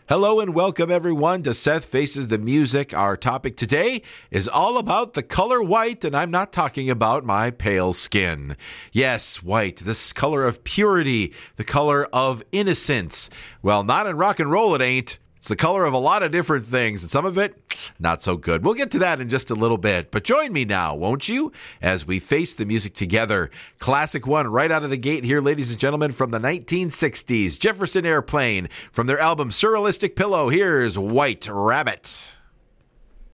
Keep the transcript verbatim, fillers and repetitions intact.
Hello and welcome everyone to Seth Faces the Music. Our topic today is all about the color white, and I'm not talking about my pale skin. Yes, white, this color of purity, the color of innocence. Well, not in rock and roll it ain't. It's the color of a lot of different things, and some of it, not so good. We'll get to that in just a little bit, but join me now, won't you, as we face the music together. Classic one right out of the gate here, ladies and gentlemen, from the nineteen sixties, Jefferson Airplane, from their album Surrealistic Pillow. Here's White Rabbit.